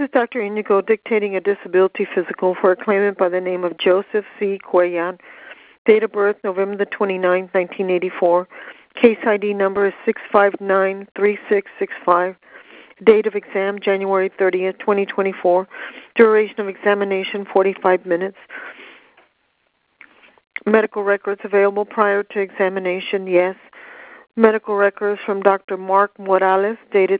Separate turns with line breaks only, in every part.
is Dr. Inigo dictating a disability physical for a claimant by the name of Joseph C. Cuellar. Date of birth, November the 29th, 1984. Case ID number is 6593665. Date of exam, January 30th, 2024. Duration of examination, 45 minutes. Medical records available prior to examination, yes. Medical records from Dr. Mark Morales, dated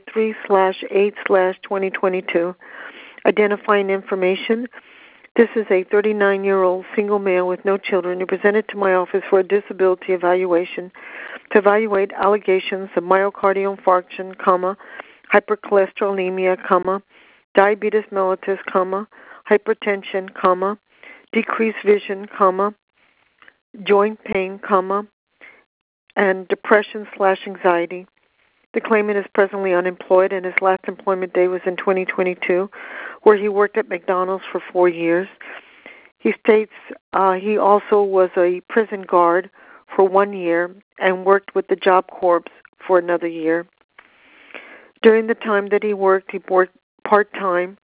3/8/2022. Identifying information. This is a 39-year-old single male with no children who presented to my office for a disability evaluation to evaluate allegations of myocardial infarction, hypercholesterolemia, diabetes mellitus, hypertension, decreased vision, joint pain, and depression/anxiety. The claimant is presently unemployed, and his last employment day was in 2022, where he worked at McDonald's for 4 years. He states he also was a prison guard for 1 year and worked with the Job Corps for another year. During the time that he worked part-time,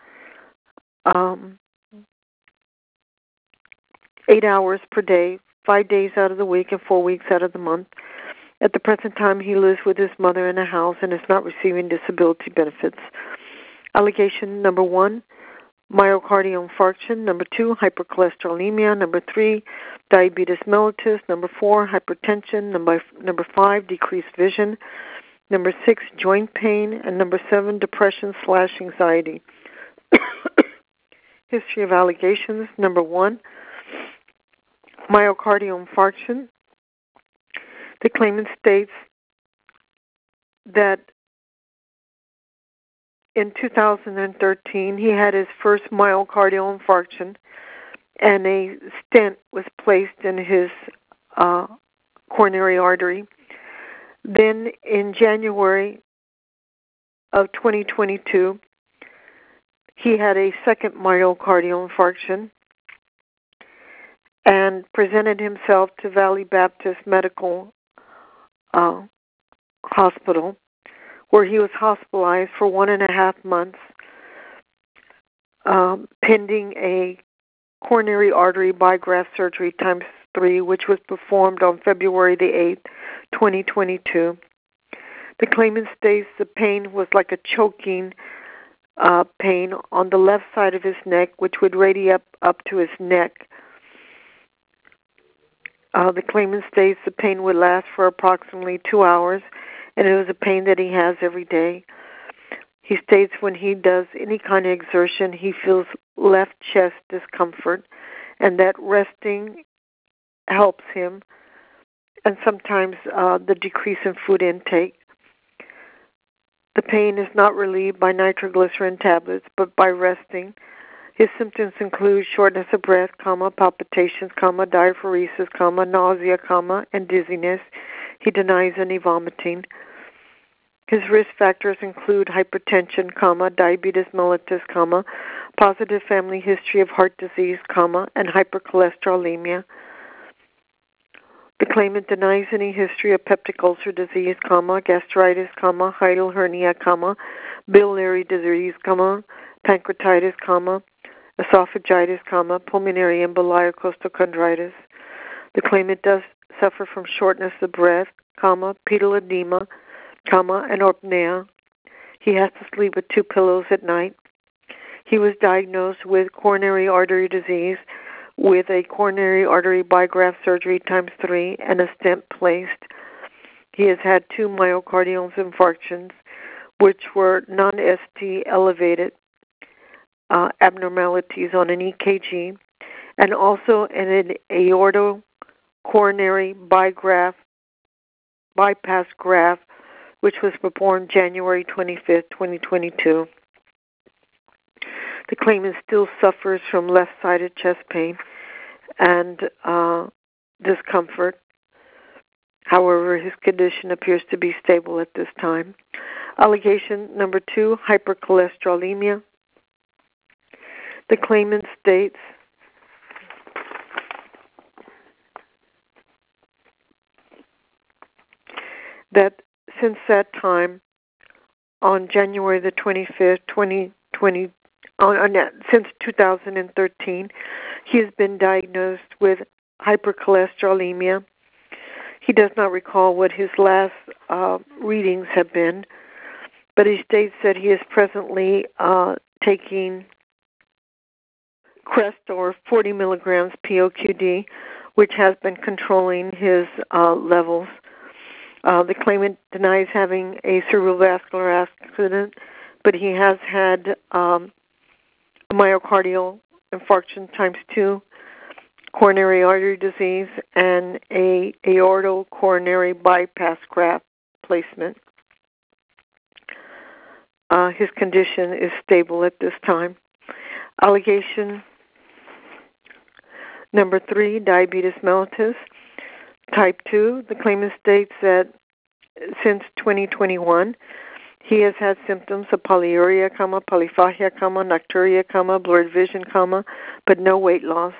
8 hours per day, 5 days out of the week, and 4 weeks out of the month. At the present time, he lives with his mother in a house and is not receiving disability benefits. Allegation number 1, myocardial infarction. Number 2, hypercholesterolemia. Number 3, diabetes mellitus. Number 4, hypertension. Number 5, decreased vision. Number 6, joint pain. And number 7, depression/anxiety. History of allegations. Number 1, myocardial infarction. The claimant states that in 2013 he had his first myocardial infarction and a stent was placed in his coronary artery. Then in January of 2022, he had a second myocardial infarction and presented himself to Valley Baptist Medical Hospital, where he was hospitalized for 1.5 months, pending a coronary artery bygraft surgery ×3, which was performed on February the 8th, 2022. The claimant states the pain was like a choking pain on the left side of his neck, which would radiate up to his neck. The claimant states the pain would last for approximately 2 hours, and it was a pain that he has every day. He states when he does any kind of exertion, he feels left chest discomfort, and that resting helps him, and sometimes the decrease in food intake. The pain is not relieved by nitroglycerin tablets, but by resting. His symptoms include shortness of breath, palpitations, diaphoresis, nausea, and dizziness. He denies any vomiting. His risk factors include hypertension, diabetes mellitus, positive family history of heart disease, and hypercholesterolemia. The claimant denies any history of peptic ulcer disease, gastritis, hiatal hernia, biliary disease, pancreatitis, esophagitis, pulmonary emboli or costochondritis. The claimant does suffer from shortness of breath, pedal edema, and apnea. He has to sleep with 2 pillows at night. He was diagnosed with coronary artery disease with a coronary artery bygraft surgery ×3 and a stent placed. He has had 2 myocardial infarctions, which were non-ST elevated abnormalities on an EKG, and also an aortocoronary bypass graft, which was performed January 25th, 2022. The claimant still suffers from left-sided chest pain and discomfort. However, his condition appears to be stable at this time. Allegation number 2, hypercholesterolemia. The claimant states that since that time, on January the 25th, 2022, since 2013. He has been diagnosed with hypercholesterolemia. He does not recall what his last readings have been, but he states that he is presently taking Crestor 40 milligrams POQD, which has been controlling his levels. The claimant denies having a cerebrovascular accident, but he has had myocardial infarction times 2, coronary artery disease, and a aortocoronary bypass graft placement. His condition is stable at this time. Allegation number 3, diabetes mellitus, type 2. The claimant states that since 2021, he has had symptoms of polyuria, polyphagia, nocturia, blurred vision, but no weight loss.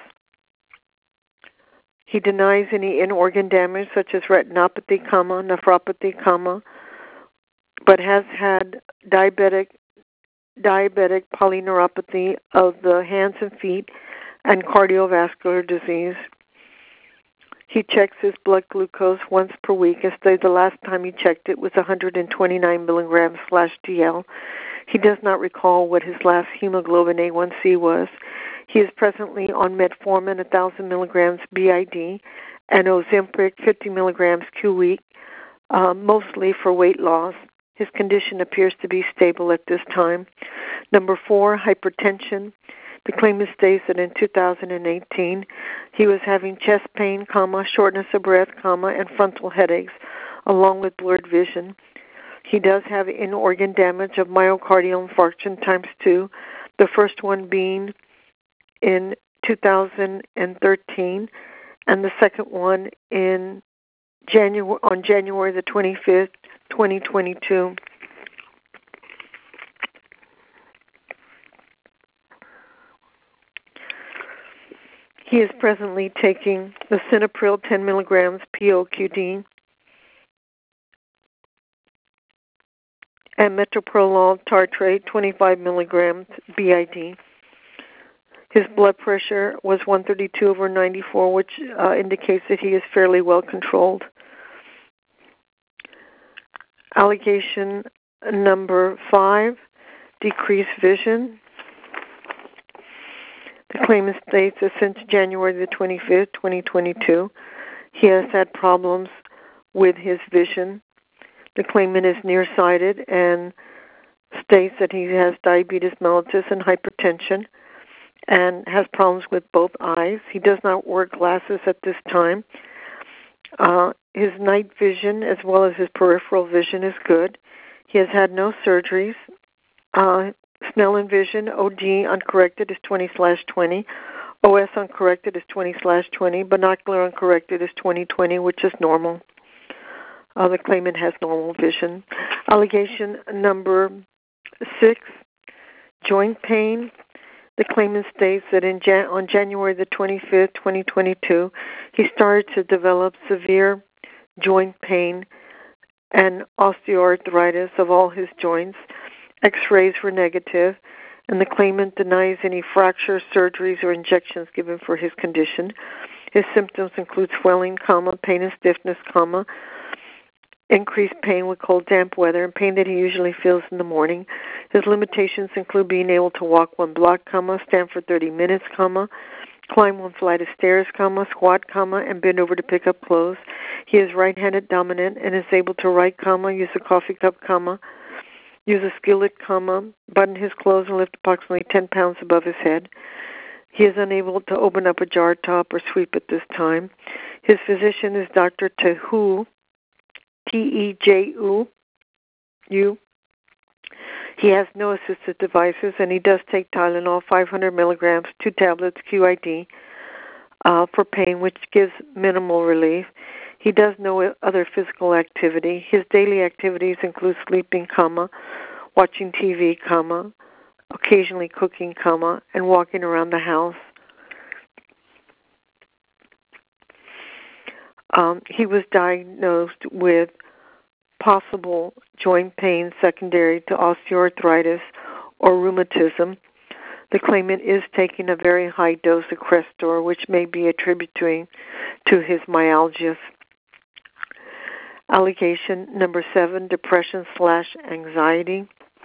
He denies any in-organ damage such as retinopathy, nephropathy, but has had diabetic polyneuropathy of the hands and feet and cardiovascular disease. He checks his blood glucose once per week, and says the last time he checked it was 129 milligrams/dl. He does not recall what his last hemoglobin A1C was. He is presently on metformin 1,000 milligrams BID and Ozempic 50 milligrams q-week, mostly for weight loss. His condition appears to be stable at this time. Number 4, hypertension. The claimant states that in 2018, he was having chest pain, shortness of breath, and frontal headaches, along with blurred vision. He does have in-organ damage of myocardial infarction times 2, the first one being in 2013, and the second one on January the 25th, 2022. He is presently taking the Lisinopril 10 milligrams POQD and metoprolol tartrate 25 milligrams BID. His blood pressure was 132/94, which indicates that he is fairly well controlled. Allegation number 5, decreased vision. The claimant states that since January the 25th, 2022, he has had problems with his vision. The claimant is nearsighted and states that he has diabetes mellitus and hypertension and has problems with both eyes. He does not wear glasses at this time. His night vision as well as his peripheral vision is good. He has had no surgeries. Snellen vision, OD uncorrected is 20/20. OS uncorrected is 20/20. Binocular uncorrected is 20/20, which is normal. The claimant has normal vision. Allegation number 6, joint pain. The claimant states that on January the 25th, 2022, he started to develop severe joint pain and osteoarthritis of all his joints. X-rays were negative, and the claimant denies any fracture, surgeries, or injections given for his condition. His symptoms include swelling, pain and stiffness, increased pain with cold, damp weather, and pain that he usually feels in the morning. His limitations include being able to walk 1 block, stand for 30 minutes, climb 1 flight of stairs, squat, and bend over to pick up clothes. He is right-handed dominant and is able to write, use a coffee cup, use a skillet, button his clothes and lift approximately 10 pounds above his head. He is unable to open up a jar top or sweep at this time. His physician is Dr. Teju, Teju. He has no assistive devices, and he does take Tylenol 500 milligrams, 2 tablets QID for pain, which gives minimal relief. He does no other physical activity. His daily activities include sleeping, watching TV, occasionally cooking, and walking around the house. He was diagnosed with possible joint pain secondary to osteoarthritis or rheumatism. The claimant is taking a very high dose of Crestor, which may be attributing to his myalgias. Allegation number 7, depression/anxiety.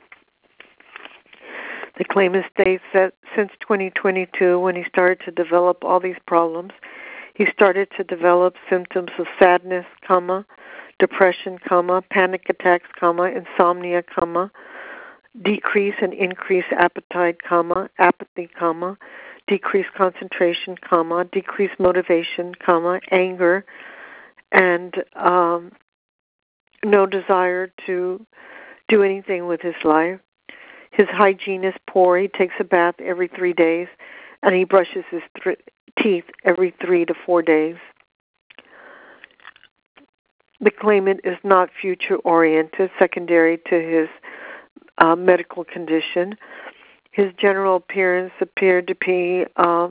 The claimant states that since 2022, when he started to develop all these problems, he started to develop symptoms of sadness, depression, panic attacks, insomnia, decrease and increase appetite, apathy, decreased concentration, decreased motivation, anger, and no desire to do anything with his life. His hygiene is poor. He takes a bath every 3 days, and he brushes his teeth every 3 to 4 days. The claimant is not future-oriented, secondary to his medical condition. His general appearance appeared to be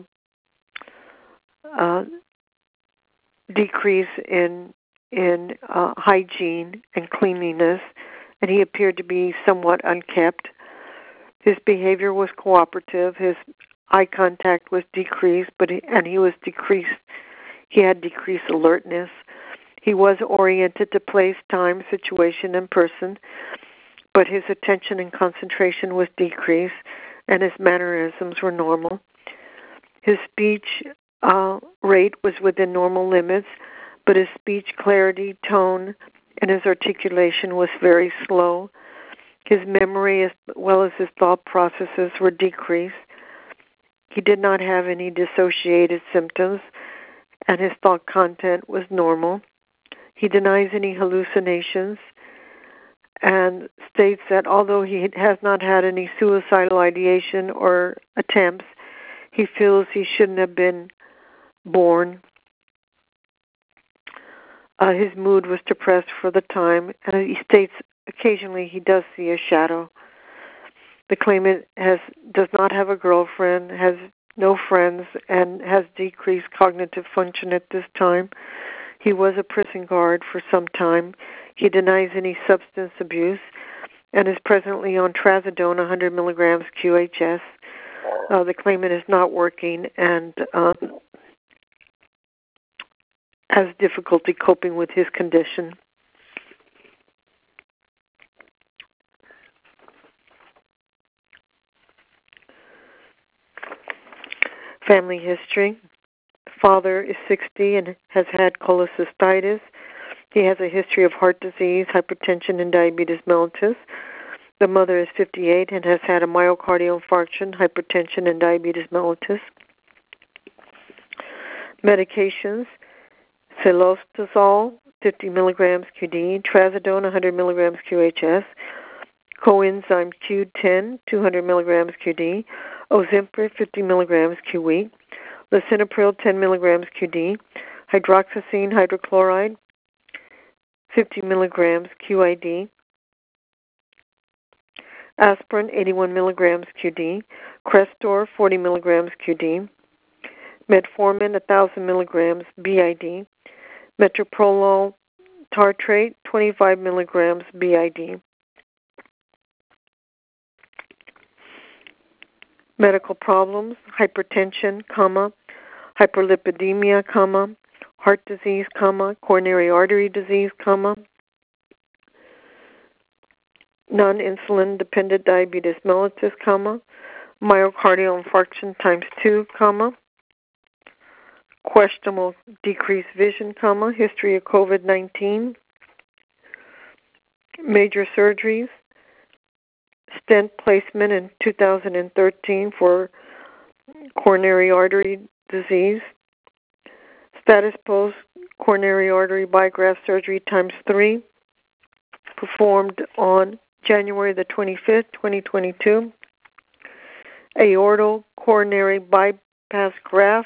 decrease in hygiene and cleanliness, and he appeared to be somewhat unkempt. His behavior was cooperative. His eye contact was decreased, he was decreased. He had decreased alertness. He was oriented to place, time, situation, and person, but his attention and concentration was decreased, and his mannerisms were normal. His speech rate was within normal limits, but his speech clarity, tone, and his articulation was very slow. His memory as well as his thought processes were decreased. He did not have any dissociated symptoms, and his thought content was normal. He denies any hallucinations and states that although he has not had any suicidal ideation or attempts, he feels he shouldn't have been born. His mood was depressed for the time, and he states occasionally he does see a shadow. The claimant does not have a girlfriend, has no friends, and has decreased cognitive function at this time. He was a prison guard for some time. He denies any substance abuse and is presently on trazodone, 100 milligrams QHS. The claimant is not working and has difficulty coping with his condition. Family history. Father is 60 and has had cholecystitis. He has a history of heart disease, hypertension, and diabetes mellitus. The mother is 58 and has had a myocardial infarction, hypertension, and diabetes mellitus. Medications: cilostazol, 50 milligrams QD, trazodone, 100 milligrams QHS, coenzyme Q10, 200 milligrams QD, Ozempic, 50 milligrams QW, lisinopril, 10 milligrams QD, hydroxyzine hydrochloride, 50 milligrams QID, aspirin, 81 milligrams QD, Crestor, 40 milligrams QD, metformin, 1,000 milligrams BID, metoprolol tartrate, 25 milligrams BID. Medical problems: hypertension, hyperlipidemia, heart disease, coronary artery disease, non-insulin dependent diabetes mellitus, myocardial infarction times 2, questionable decreased vision, history of COVID-19, major surgeries, stent placement in 2013 for coronary artery disease, status post coronary artery bygraft surgery times 3, performed on January the 25th, 2022, aortal coronary bypass graft,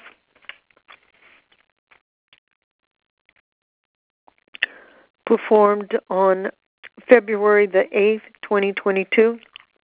performed on February the 8th, 2022.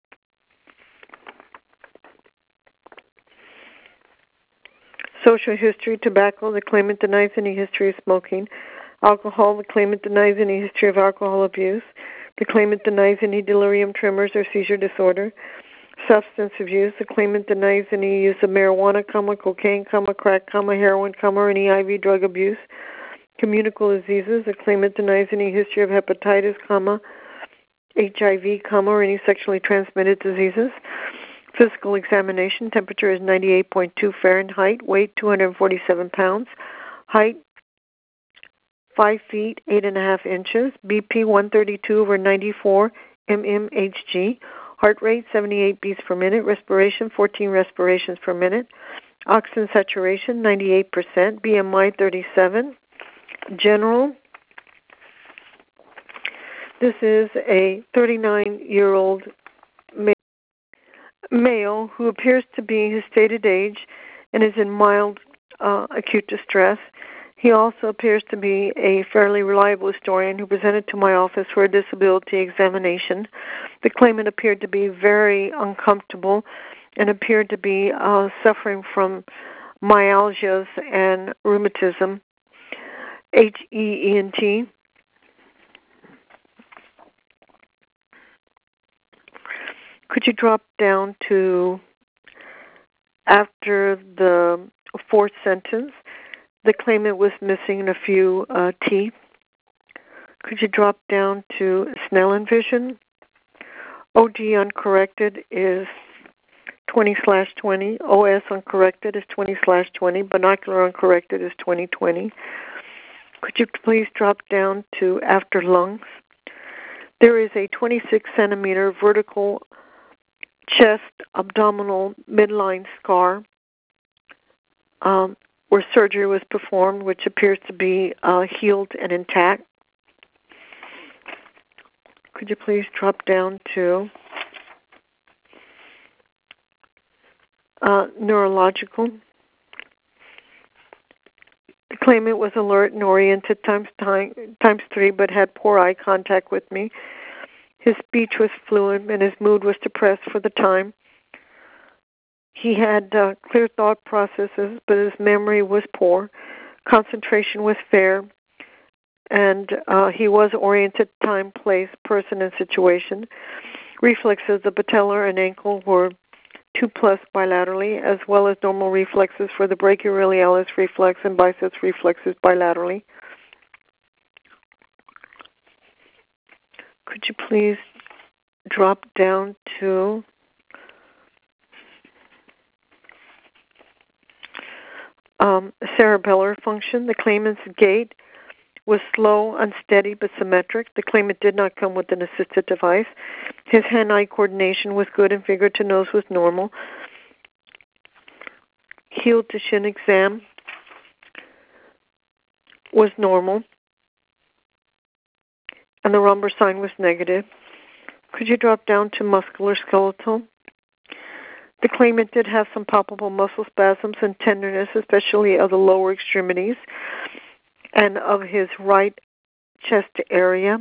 Social history: tobacco. The claimant denies any history of smoking. Alcohol. The claimant denies any history of alcohol abuse. The claimant denies any delirium tremors or seizure disorder. substance abuse. The claimant denies any use of marijuana, cocaine, crack, heroin, or any IV drug abuse. Communicable diseases. The claimant denies any history of hepatitis, HIV, or any sexually transmitted diseases. Physical examination. Temperature is 98.2 Fahrenheit. Weight 247 pounds. Height 5 feet 8.5 inches. BP 132/94 mmHg. Heart rate 78 beats per minute. Respiration 14 respirations per minute. Oxygen saturation 98%. BMI 37. General. This is a 39-year-old male who appears to be his stated age and is in mild acute distress. He also appears to be a fairly reliable historian who presented to my office for a disability examination. The claimant appeared to be very uncomfortable and appeared to be suffering from myalgias and rheumatism, HEENT. Could you drop down to after the fourth sentence? The claimant was missing a few teeth. Could you drop down to Snellen vision? OG uncorrected is 20/20. OS uncorrected is 20/20. Binocular uncorrected is 20/20. Could you please drop down to after lungs? There is a 26-centimeter vertical chest abdominal midline scar where surgery was performed, which appears to be healed and intact. Could you please drop down to neurological? The claimant was alert and oriented times 3, but had poor eye contact with me. His speech was fluent and his mood was depressed for the time. He had clear thought processes, but his memory was poor. Concentration was fair, and he was oriented time, place, person, and situation. Reflexes of the patellar and ankle were 2+ bilaterally, as well as normal reflexes for the brachioradialis reflex and biceps reflexes bilaterally. Could you please drop down to cerebellar function? The claimant's gait was slow, unsteady, but symmetric. The claimant did not come with an assisted device. His hand-eye coordination was good and finger to nose was normal. Heel to shin exam was normal. And the Rumber sign was negative. Could you drop down to muscular skeletal? The claimant did have some palpable muscle spasms and tenderness, especially of the lower extremities and of his right chest area.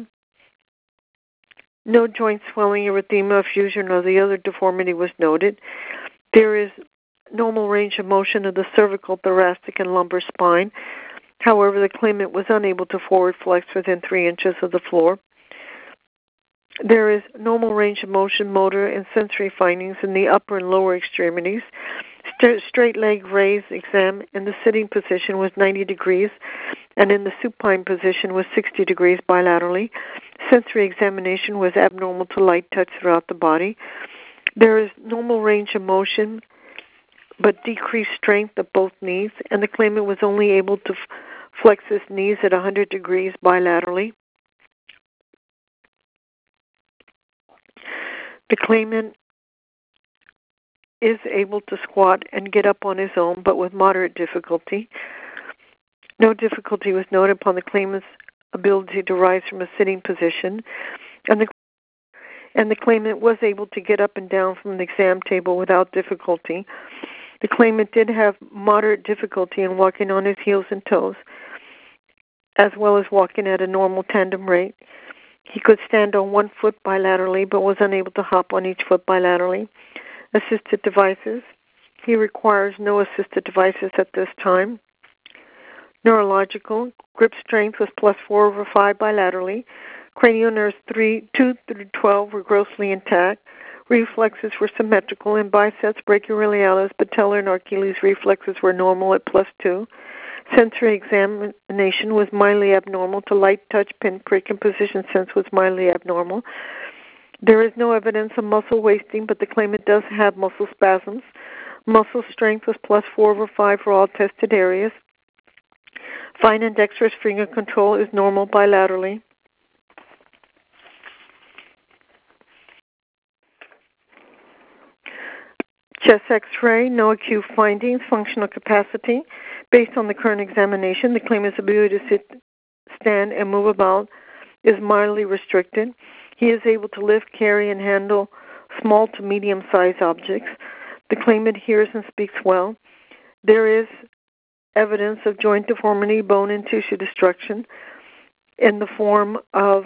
No joint swelling, erythema, effusion, or the other deformity was noted. There is normal range of motion of the cervical, thoracic, and lumbar spine. However, the claimant was unable to forward flex within 3 inches of the floor. There is normal range of motion, motor, and sensory findings in the upper and lower extremities. Straight leg raise exam in the sitting position was 90 degrees, and in the supine position was 60 degrees bilaterally. Sensory examination was abnormal to light touch throughout the body. There is normal range of motion, but decreased strength of both knees, and the claimant was only able to flex his knees at 100 degrees bilaterally. The claimant is able to squat and get up on his own, but with moderate difficulty. No difficulty was noted upon the claimant's ability to rise from a sitting position, and the claimant was able to get up and down from the exam table without difficulty. The claimant did have moderate difficulty in walking on his heels and toes, as well as walking at a normal tandem rate. He could stand on one foot bilaterally, but was unable to hop on each foot bilaterally. Assisted devices. He requires no assisted devices at this time. Neurological. Grip strength was +4/5 bilaterally. Cranial nerves 2 through 12 were grossly intact. reflexes were symmetrical, and biceps, brachioradialis, patellar, and Achilles reflexes were normal at +2. Sensory examination was mildly abnormal to light touch, pinprick, and position sense was mildly abnormal. There is no evidence of muscle wasting, but the claimant does have muscle spasms. Muscle strength was +4/5 for all tested areas. Fine and dexterous finger control is normal bilaterally. Chest X-ray, no acute findings. Functional capacity. Based on the current examination, the claimant's ability to sit, stand, and move about is mildly restricted. He is able to lift, carry, and handle small to medium-sized objects. The claimant hears and speaks well. There is evidence of joint deformity, bone and tissue destruction in the form of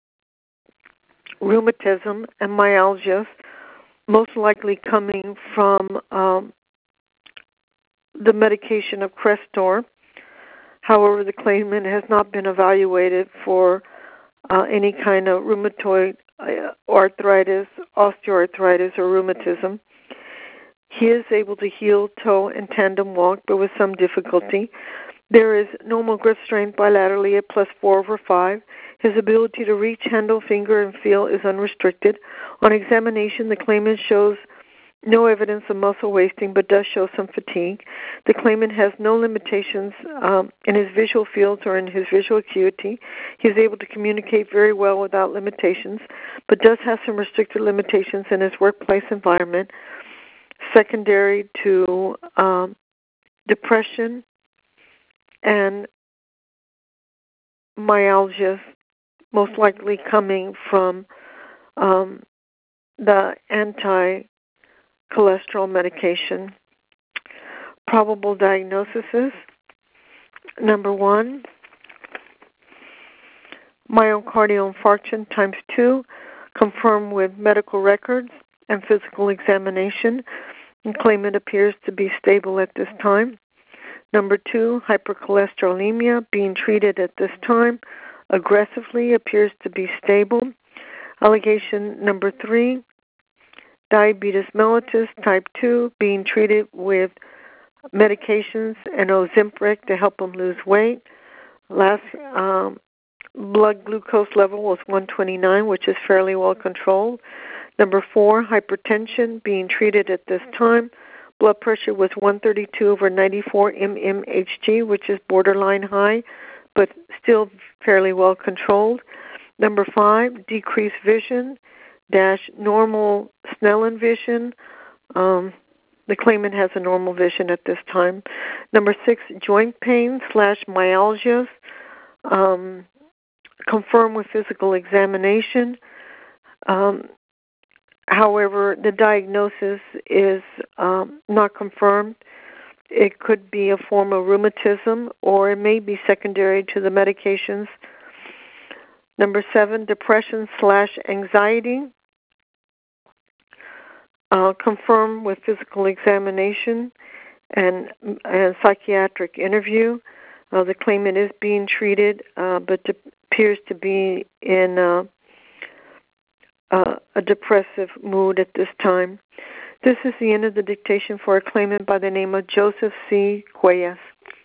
rheumatism and myalgias, most likely coming from the medication of Crestor. However, the claimant has not been evaluated for any kind of rheumatoid arthritis, osteoarthritis, or rheumatism. He is able to heel, toe, and tandem walk, but with some difficulty. There is normal grip strength bilaterally at +4/5. His ability to reach, handle, finger, and feel is unrestricted. On examination, the claimant shows no evidence of muscle wasting, but does show some fatigue. The claimant has no limitations in his visual fields or in his visual acuity. He is able to communicate very well without limitations, but does have some restricted limitations in his workplace environment, secondary to depression and myalgias, most likely coming from the anti-cholesterol medication. Probable diagnosis is, number 1, myocardial infarction times 2, confirmed with medical records and physical examination. The claimant appears to be stable at this time. Number 2, hypercholesterolemia, being treated at this time aggressively, appears to be stable. Allegation number 3, diabetes mellitus type 2, being treated with medications and Ozempic to help him lose weight. Last blood glucose level was 129, which is fairly well controlled. Number 4, hypertension, being treated at this time. Blood pressure was 132/94 mmHg, which is borderline high, but still fairly well controlled. Number 5, decreased vision, normal Snellen vision. The claimant has a normal vision at this time. Number 6, joint pain / myalgias, confirmed with physical examination. However, the diagnosis is not confirmed. It could be a form of rheumatism, or it may be secondary to the medications. Number 7, depression / anxiety, confirmed with physical examination and psychiatric interview. The claimant is being treated, but appears to be in a depressive mood at this time. This is the end of the dictation for a claimant by the name of Joseph C. Cuellas.